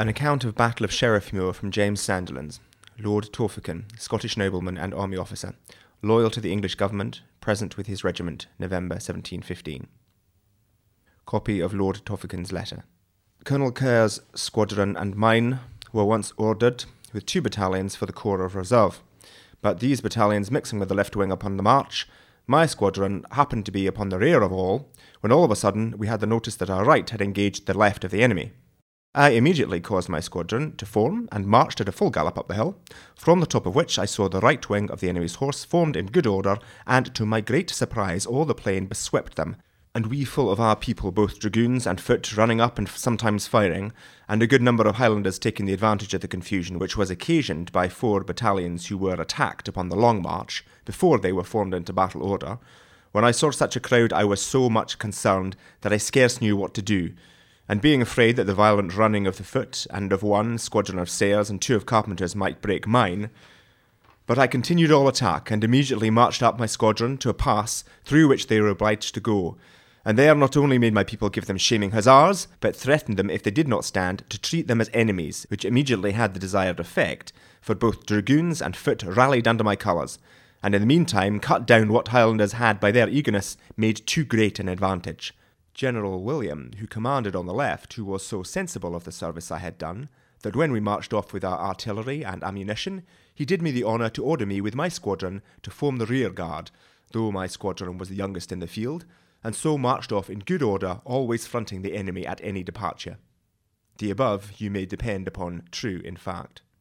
An account of Battle of Sheriffmuir from James Sandilands, Lord Torphican, Scottish nobleman and army officer, loyal to the English government, present with his regiment, November 1715. Copy of Lord Torphican's letter. Colonel Kerr's squadron and mine were once ordered with 2 battalions for the Corps of Reserve, but these battalions mixing with the left wing upon the march, my squadron happened to be upon the rear of all, when all of a sudden we had the notice that our right had engaged the left of the enemy. I immediately caused my squadron to form and marched at a full gallop up the hill, from the top of which I saw the right wing of the enemy's horse formed in good order, and to my great surprise all the plain beswept them, and we full of our people, both dragoons and foot, running up and sometimes firing, and a good number of Highlanders taking the advantage of the confusion which was occasioned by 4 battalions who were attacked upon the long march, before they were formed into battle order. When I saw such a crowd I was so much concerned that I scarce knew what to do, and being afraid that the violent running of the foot and of 1 squadron of sayers and 2 of carpenters might break mine, but I continued all attack, and immediately marched up my squadron to a pass through which they were obliged to go, and there not only made my people give them shaming huzzas, but threatened them, if they did not stand, to treat them as enemies, which immediately had the desired effect, for both dragoons and foot rallied under my colours, and in the meantime cut down what Highlanders had by their eagerness made too great an advantage. General William, who commanded on the left, who was so sensible of the service I had done, that when we marched off with our artillery and ammunition, he did me the honour to order me with my squadron to form the rear guard, though my squadron was the youngest in the field, and so marched off in good order, always fronting the enemy at any departure. The above you may depend upon true in fact.